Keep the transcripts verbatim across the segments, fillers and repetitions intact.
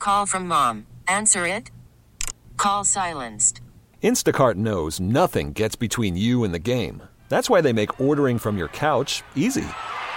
call from mom. Answer it. Call silenced. Instacart knows nothing gets between you and the game. That's why they make ordering from your couch easy.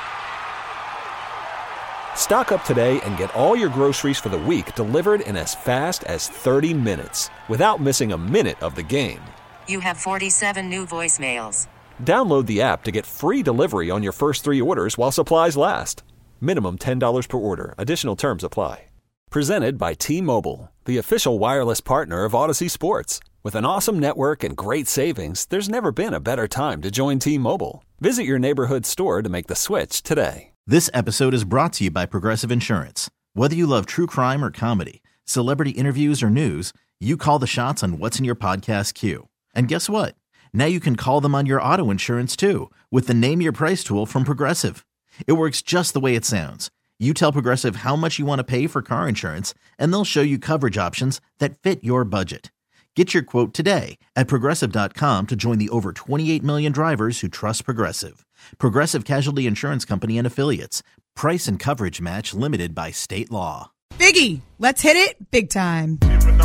Stock up today and get all your groceries for the week delivered in as fast as thirty minutes without missing a minute of the game. You have forty-seven new voicemails. Download the app to get free delivery on your first three orders while supplies last. Minimum ten dollars per order. Additional terms apply. Presented by T-Mobile, the official wireless partner of Odyssey Sports. With an awesome network and great savings, there's never been a better time to join T-Mobile. Visit your neighborhood store to make the switch today. This episode is brought to you by Progressive Insurance. Whether you love true crime or comedy, celebrity interviews or news, you call the shots on what's in your podcast queue. And guess what? Now you can call them on your auto insurance too with the Name Your Price tool from Progressive. It works just the way it sounds. You tell Progressive how much you want to pay for car insurance, and they'll show you coverage options that fit your budget. Get your quote today at Progressive dot com to join the over twenty-eight million drivers who trust Progressive. Progressive Casualty Insurance Company and Affiliates. Price and coverage match limited by state law. Biggie, let's hit it big time.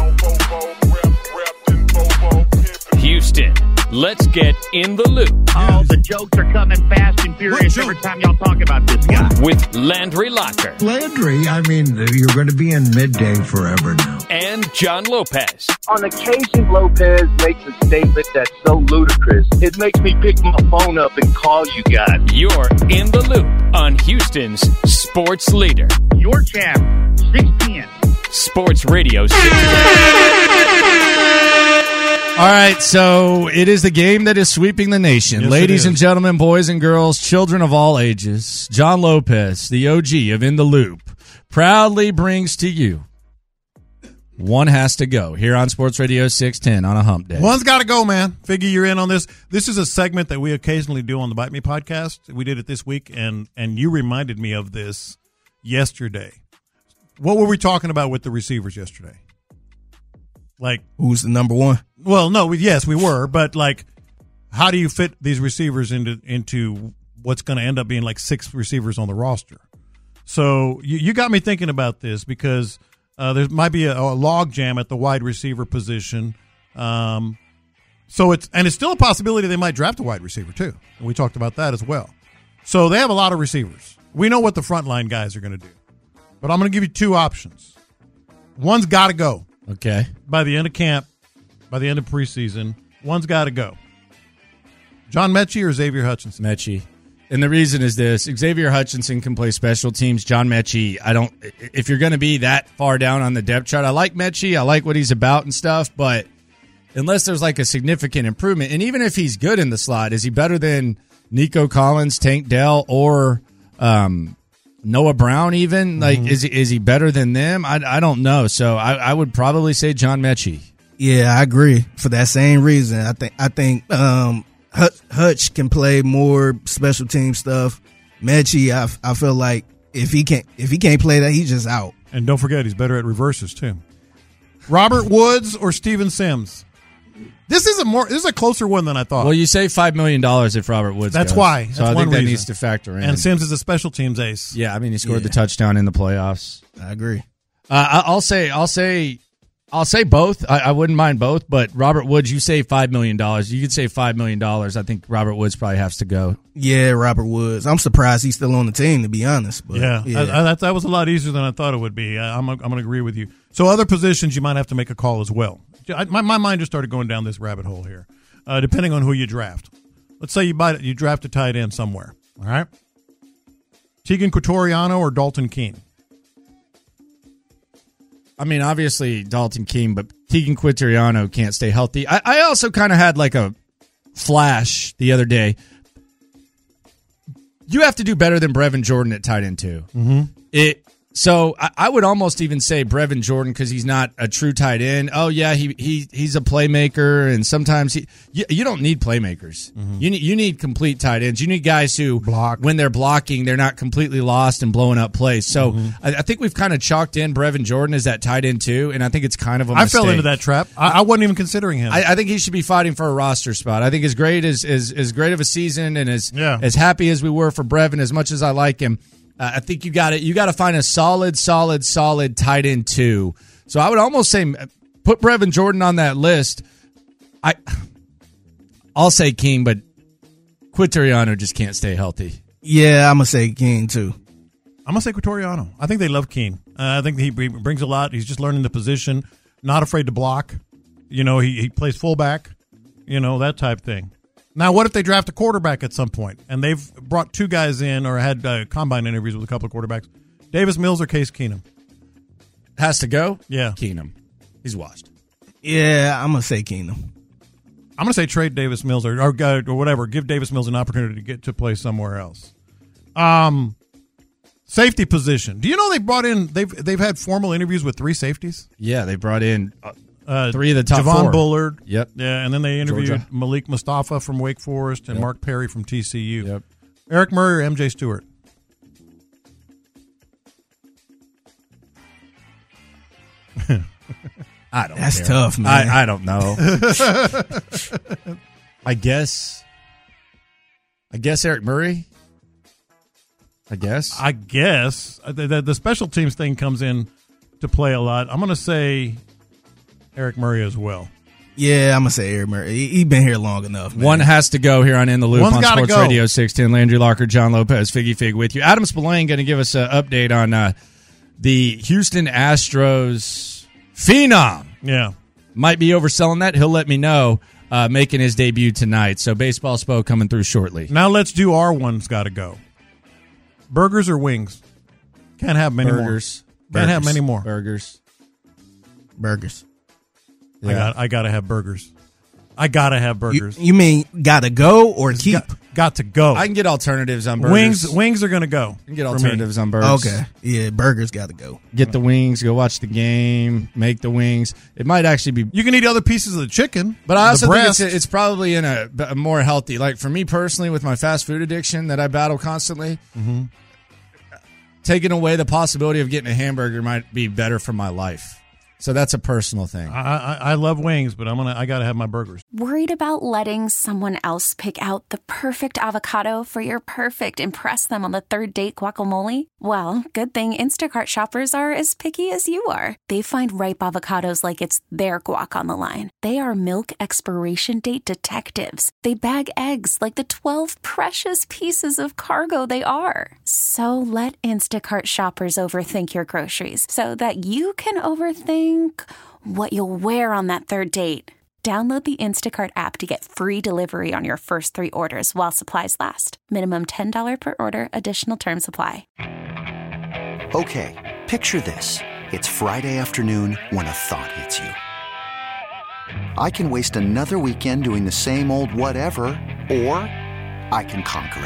Houston, let's get in the loop. Oh, the jokes are coming fast and furious every time y'all talk about this guy. With Landry Locker. Landry, I mean, you're going to be in midday forever now. And John Lopez. On occasion, Lopez makes a statement that's so ludicrous, it makes me pick my phone up and call you guys. You're in the loop on Houston's sports leader. Your champ, six ten. Sports Radio six ten. All right, so it is the game that is sweeping the nation. Yes, ladies and gentlemen, boys and girls, children of all ages, John Lopez, the O G of In the Loop, proudly brings to you One Has to Go here on Sports Radio six ten on a hump day. One's got to go, man. Figure you're in on this. This is a segment that we occasionally do on the Bite Me podcast. We did it this week, and and you reminded me of this yesterday. What were we talking about with the receivers yesterday? Like, who's the number one? Well, no, we, yes, we were, but like, how do you fit these receivers into into what's going to end up being like six receivers on the roster? So you, you got me thinking about this because uh, there might be a, a log jam at the wide receiver position. Um, so it's and it's still a possibility they might draft a wide receiver too. And we talked about that as well. So they have a lot of receivers. We know what the frontline guys are going to do, but I'm going to give you two options. One's got to go. Okay. By the end of camp, by the end of preseason, one's got to go. John Mechie or Xavier Hutchinson? Mechie. And the reason is this. Xavier Hutchinson can play special teams. John Mechie, I don't – if you're going to be that far down on the depth chart, I like Mechie. I like what he's about and stuff, but unless there's like a significant improvement, and even if he's good in the slot, is he better than Nico Collins, Tank Dell, or um, – Noah Brown even? Like, mm-hmm. is, is he better than them? I, I don't know. So I, I would probably say John Mechie. Yeah, I agree. For that same reason, I think I think um, Hutch, Hutch can play more special team stuff. Mechie, I, I feel like if he can't if he can't play that, he's just out. And don't forget, he's better at reverses too. Robert Woods or Steven Sims? This is a more this is a closer one than I thought. Well, you say five million dollars if Robert Woods. That's goes. why. So That's I one think that reason. needs to factor in. And Sims is a special teams ace. Yeah, I mean he scored Yeah. the touchdown in the playoffs. I agree. Uh, I'll say I'll say I'll say both. I, I wouldn't mind both, but Robert Woods, you say five million dollars. You could say five million dollars. I think Robert Woods probably has to go. Yeah, Robert Woods. I'm surprised he's still on the team, to be honest. But, yeah, yeah. I, I, that, that was a lot easier than I thought it would be. I, I'm, I'm going to agree with you. So other positions, you might have to make a call as well. I, my, my mind just started going down this rabbit hole here, uh, depending on who you draft. Let's say you buy you draft a tight end somewhere, all right? Tegan Quatoriano or Dalton Keene? I mean, obviously Dalton Keene, but Tegan Quatoriano can't stay healthy. I, I also kind of had like a flash the other day. You have to do better than Brevin Jordan at tight end too. Mm-hmm. It so I, I would almost even say Brevin Jordan because he's not a true tight end. Oh yeah, he he he's a playmaker, and sometimes he you, you don't need playmakers. Mm-hmm. You need you need complete tight ends. You need guys who block when they're blocking, they're not completely lost and blowing up plays. So mm-hmm. I, I think we've kind of chalked in Brevin Jordan as that tight end too, and I think it's kind of a I mistake. fell into that trap. I, I wasn't even considering him. I, I think he should be fighting for a roster spot. I think as great as as, as great of a season and as yeah. as happy as we were for Brevin, as much as I like him. Uh, I think you got it. You got to find a solid, solid, solid tight end two. So I would almost say put Brevin Jordan on that list. I, I'll say King, but Quitoriano just can't stay healthy. Yeah, I'm gonna say King too. I'm gonna say Quitoriano. I think they love King. Uh, I think he brings a lot. He's just learning the position, not afraid to block. You know, he, he plays fullback. You know, that type thing. Now, what if they draft a quarterback at some point and they've brought two guys in or had uh, combine interviews with a couple of quarterbacks? Davis Mills or Case Keenum? Has to go? Yeah. Keenum. He's washed. Yeah, I'm gonna say Keenum. I'm gonna say trade Davis Mills or, or or whatever. Give Davis Mills an opportunity to get to play somewhere else. Um, safety position. Do you know they brought in? They've they've had formal interviews with three safeties. Yeah, they brought in uh, uh, three of the top Javon four. Bullard. Yep. Yeah, and then they interviewed Georgia. Malik Mustafa from Wake Forest and Yep. Mark Perry from T C U. Yep. Eric Murray or M J Stewart? I don't. That's care. tough, man. I, I don't know. I guess. I guess Eric Murray. I guess. I guess the, the, the special teams thing comes in to play a lot. I'm going to say Eric Murray as well. Yeah, I'm gonna say Eric Murray. He, he been here long enough, man. One has to go here on In the Loop One's on gotta Sports go. Radio six ten. Landry Locker, John Lopez, Figgy Fig with you. Adam Spillane going to give us an update on uh, the Houston Astros phenom. Yeah. Might be overselling that. He'll let me know. Uh, making his debut tonight. So Baseball Spo coming through shortly. Now let's do our one's got to go. Burgers or wings? Can't have many Burgers. more. Can't have Burgers. many more. Burgers. Burgers. I Yeah. got. I got to have burgers. I got to have You, burgers. you mean gotta go or keep? got, got to go. I can get alternatives on burgers. wings. Wings are going to go. I can get for me. alternatives on burgers. Okay, yeah, burgers gotta go. Get the wings, go watch the game, make the wings. It might actually be, You can eat other pieces of the chicken, but I also the think breast. it's, it's probably in a, a more healthy, like for me personally with my fast food addiction that I battle constantly, Mm-hmm. taking away the possibility of getting a hamburger might be better for my life. So that's a personal thing. I, I, I love wings, but I'm gonna. I got to have my burgers. Worried about letting someone else pick out the perfect avocado for your perfect impress them on the third date guacamole? Well, good thing Instacart shoppers are as picky as you are. They find ripe avocados like it's their guac on the line. They are milk expiration date detectives. They bag eggs like the twelve precious pieces of cargo they are. So let Instacart shoppers overthink your groceries so that you can overthink what you'll wear on that third date. Download the Instacart app to get free delivery on your first three orders while supplies last. Minimum ten dollars per order. Additional terms apply. Okay, picture this. It's Friday afternoon when a thought hits you. I can waste another weekend doing the same old whatever, or I can conquer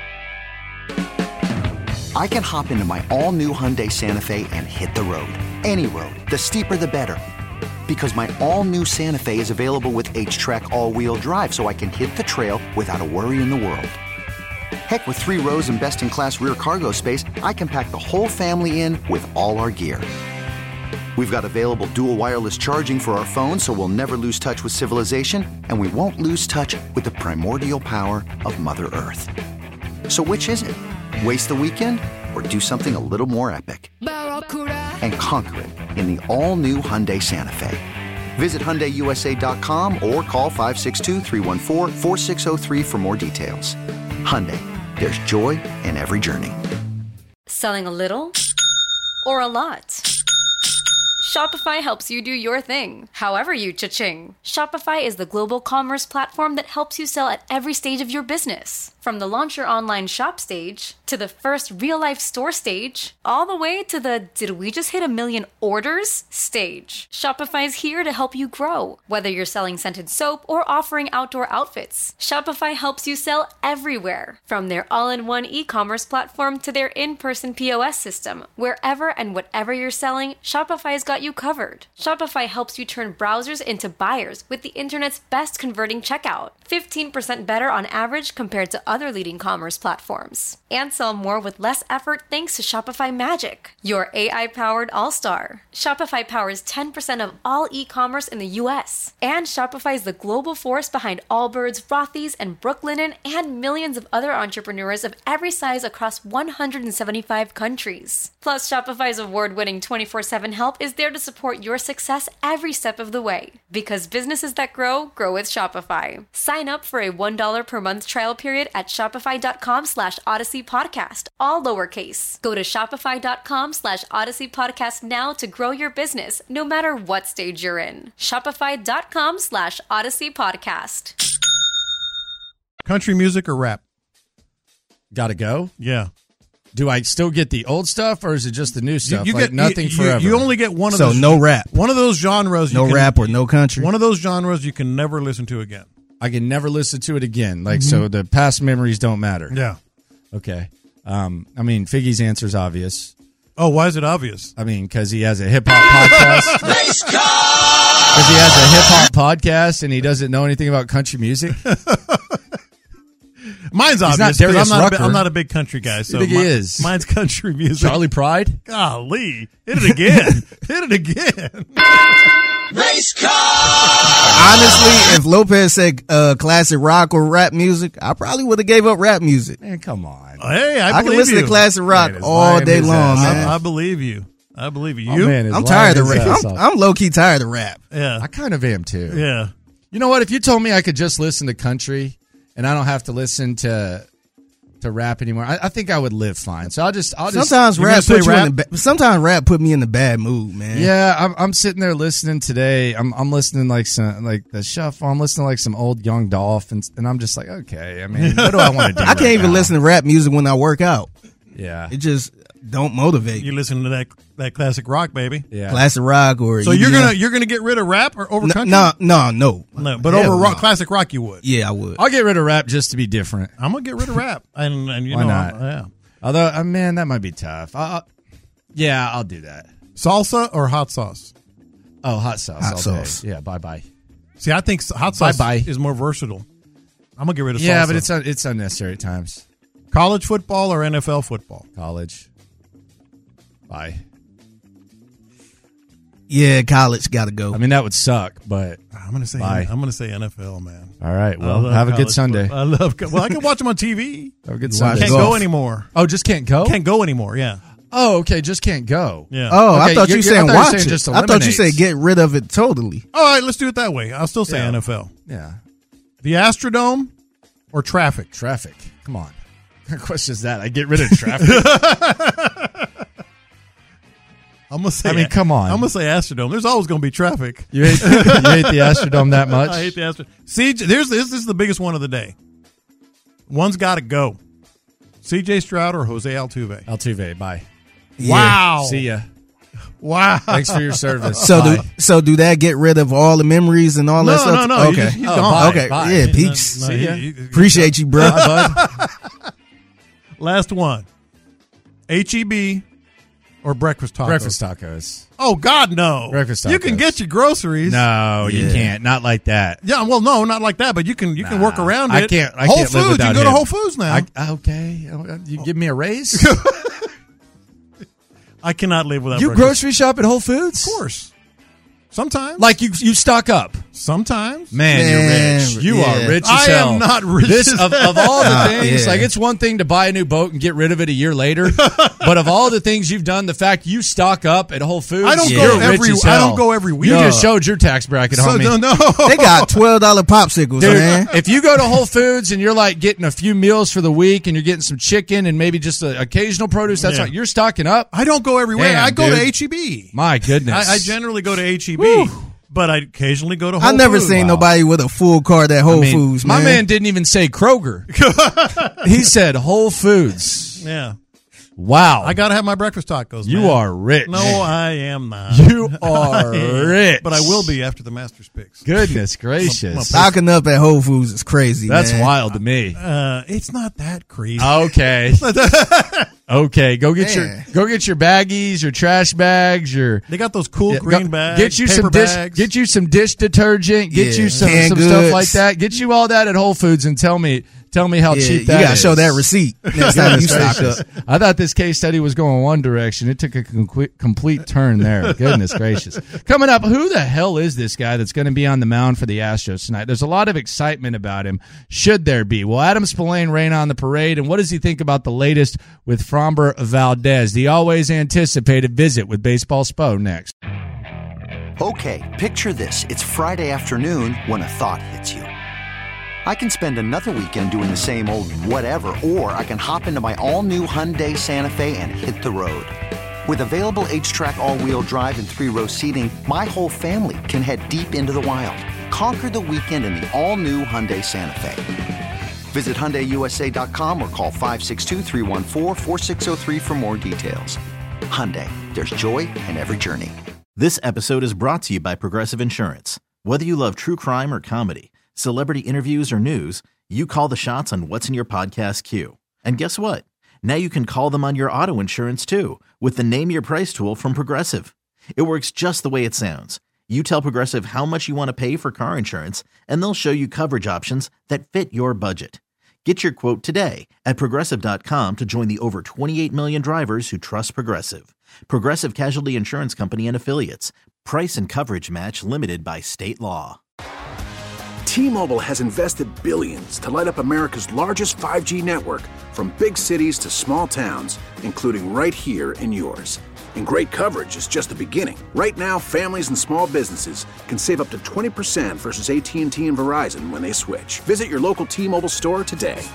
it. I can hop into my all-new Hyundai Santa Fe and hit the road. Any road. The steeper, the better. Because my all-new Santa Fe is available with H-Track all-wheel drive, so I can hit the trail without a worry in the world. Heck, with three rows and best-in-class rear cargo space, I can pack the whole family in with all our gear. We've got available dual wireless charging for our phones, so we'll never lose touch with civilization, and we won't lose touch with the primordial power of Mother Earth. So which is it? Waste the weekend or do something a little more epic? And conquer it in the all-new Hyundai Santa Fe. Visit Hyundai U S A dot com or call five six two, three one four, four six zero three for more details. Hyundai, there's joy in every journey. Selling a little or a lot? Shopify helps you do your thing, however you cha-ching. Shopify is the global commerce platform that helps you sell at every stage of your business. From the launch your online shop stage, to the first real-life store stage, all the way to the did we just hit a million orders stage. Shopify's here to help you grow. Whether you're selling scented soap or offering outdoor outfits, Shopify helps you sell everywhere. From their all-in-one e-commerce platform to their in-person P O S system, wherever and whatever you're selling, Shopify's got you covered. Shopify helps you turn browsers into buyers with the internet's best converting checkout, fifteen percent better on average compared to other leading commerce platforms. And sell more with less effort thanks to Shopify Magic, your A I-powered all-star. Shopify powers ten percent of all e-commerce in the U S. And Shopify is the global force behind Allbirds, Rothy's, and Brooklinen, and millions of other entrepreneurs of every size across one hundred seventy-five countries. Plus, Shopify's award-winning twenty-four seven help is there to support your success every step of the way. Because businesses that grow, grow with Shopify. Sign up for a one dollar per month trial period at shopify.com slash Odyssey Podcast, all lowercase. Go to shopify.com slash Odyssey Podcast now to grow your business, no matter what stage you're in. Shopify.com slash Odyssey Podcast. Country music or rap? Gotta go? Yeah. Do I still get the old stuff, or is it just the new stuff? You, you like get nothing you, forever. You only get one of so those. So no rap. One of those genres. No you can, rap or no country. One of those genres you can never listen to again. I can never listen to it again. Like, Mm-hmm. so the past memories don't matter. Yeah. Okay. Um, I mean, Figgy's answer is obvious. Oh, why is it obvious? I mean, because he has a hip hop podcast. Because he has a hip hop podcast and he doesn't know anything about country music. Mine's He's obvious. not 'cause Darius I'm not, a, Rucker. I'm not a big country guy. So You think my- he is? Mine's country music. Charlie Pride? Golly. Hit it again. Hit it again. Race car! Honestly, if Lopez said uh, classic rock or rap music, I probably would have gave up rap music. Man, come on. Hey, I, I can believe listen you. to classic rock Man, it's all lying day his long, ass man. I, I believe you. I believe you. Oh, You? man, it's I'm lying tired of his rap. ass I'm, off. I'm low key tired of rap. Yeah. I kind of am too. Yeah. You know what? If you told me I could just listen to country and I don't have to listen to to rap anymore, I, I think I would live fine. So I'll just, I'll just. Sometimes You're rap gonna put say you rap? in the ba- sometimes rap put me in the bad mood, man. Yeah, I'm, I'm sitting there listening today. I'm, I'm listening like some like the shuffle. I'm listening like some old Young Dolph, and, and I'm just like, okay. I mean, what do I want to do? I can't right even now? listen to rap music when I work out. Yeah, It just don't motivate. You listen to that that classic rock, baby. yeah. Classic rock or So E D M. you're gonna you're gonna get rid of rap or over no, country? no, no, no, No, but Hell over rock, no. classic rock, you would. Yeah, I would. I'll get rid of rap just to be different. I'm gonna get rid of rap, and and you Why know, not? yeah. Although, uh, man, that might be tough. I, I, yeah, I'll do that. Salsa or hot sauce? Oh, hot sauce. Hot all sauce. Day. Yeah, bye bye. See, I think hot sauce Bye-bye. is more versatile. I'm gonna get rid of Yeah, salsa. but it's un- it's unnecessary at times. college football or N F L football. College. Bye. Yeah, college got to go. I mean, that would suck, but I'm gonna say Bye. I'm gonna say N F L, man. all right. I Well, love have a good college Sunday. football. I love. co- Well, I can watch them on T V. Have a good You Sunday. Can't Golf. go anymore. Oh, just can't go. Can't go anymore. Yeah. Oh, okay. Just can't go. Yeah. Oh, Okay, I thought you're- you you're- I saying thought you were watch saying it. just I thought you eliminates. said get rid of it totally. All right, let's do it that way. I'll still say Yeah. N F L. Yeah. The Astrodome or traffic? Traffic. Come on. What question is that? I get rid of traffic. I'm gonna say. I mean, come on. I'm gonna say Astrodome. There's always gonna be traffic. You hate, you hate the Astrodome that much? I hate the Astrodome. C J, there's this. This is the biggest one of the day. One's got to go. C J Stroud or Jose Altuve? Altuve. Bye. Wow. See ya. Wow. Thanks for your service. So Bye. do so do that get rid of all the memories and all No, that stuff? no, no. Okay. He's, he's Oh, gone. bye. Okay. Bye. Yeah, He's peace. not- no, See ya. he- he- Appreciate you, bro. Bye, bud. Last one. H E B or breakfast tacos? Breakfast tacos. Oh God, no. Breakfast You can tacos. get your groceries. No, you Yeah. can't. Not like that. Yeah, well, no, not like that, but you can you can Nah. work around it. I can't. I Whole can't Foods. live You without can go him. to Whole Foods now. I, okay. You give me a raise? I cannot live without You breakfast. grocery shop at Whole Foods? Of course. Sometimes. Like you, you stock up. Sometimes. Man, Man, you're rich. You yeah. are rich as I hell. am not rich This as of, of all the Nah, things, yeah. like it's one thing to buy a new boat and get rid of it a year later, but of all the things you've done, the fact you stock up at Whole Foods, I don't you're go rich every- as I hell. don't go every week. You No. just showed your tax bracket, So, homie. no, no. They got twelve dollar popsicles, Dude, man. if you go to Whole Foods and you're like getting a few meals for the week and you're getting some chicken and maybe just a, occasional produce, that's Yeah. right. You're stocking up. I don't go everywhere. Damn, I go to dude. H E B. My goodness. I, I generally go to H E B, but I occasionally go to Whole I never Foods. seen Wow. nobody with a full card at Whole I mean, Foods, my man. man didn't even say Kroger. He said Whole Foods. Yeah. Wow. I got to have my breakfast tacos, You man. are rich. No, I am not. You are rich. But I will be after the Masters picks. Goodness gracious. Stocking up at Whole Foods is crazy, That's man. wild to me. Uh, it's not that crazy. Okay. Okay, go get Man. your go get your baggies, your trash bags, your They got those cool Yeah, green go- bags, Get you paper some dish, bags. get you some dish detergent, get Yeah, you some, canned some stuff goods. like that. Get you all that at Whole Foods and tell me tell me how Yeah, cheap you that gotta is. show that receipt next time you stock Gracious. up. I thought this case study was going one direction. It took a complete, complete turn there. Goodness gracious. Coming up, who the hell is this guy that's going to be on the mound for the Astros tonight? There's a lot of excitement about him. Should there be? Will Adam Spillane rain on the parade? And what does he think about the latest with Framber Valdez? The always anticipated visit with Baseball Spo next. Okay, picture this. It's Friday afternoon when a thought hits you. I can spend another weekend doing the same old whatever, or I can hop into my all-new Hyundai Santa Fe and hit the road. With available H-Track all-wheel drive and three-row seating, my whole family can head deep into the wild. Conquer the weekend in the all-new Hyundai Santa Fe. Visit Hyundai U S A dot com or call five six two, three one four, four six zero three for more details. Hyundai, there's joy in every journey. This episode is brought to you by Progressive Insurance. Whether you love true crime or comedy, celebrity interviews or news, you call the shots on what's in your podcast queue. And guess what? Now you can call them on your auto insurance too with the Name Your Price tool from Progressive. It works just the way it sounds. You tell Progressive how much you want to pay for car insurance, and they'll show you coverage options that fit your budget. Get your quote today at Progressive dot com to join the over twenty-eight million drivers who trust Progressive. Progressive Casualty Insurance Company and Affiliates. Price and coverage match limited by state law. T-Mobile has invested billions to light up America's largest five G network, from big cities to small towns, including right here in yours. And great coverage is just the beginning. Right now, families and small businesses can save up to twenty percent versus A T and T and Verizon when they switch. Visit your local T-Mobile store today.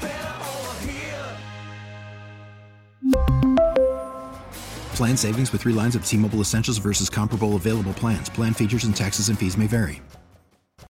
Plan savings with three lines of T-Mobile Essentials versus comparable available plans. Plan features and taxes and fees may vary.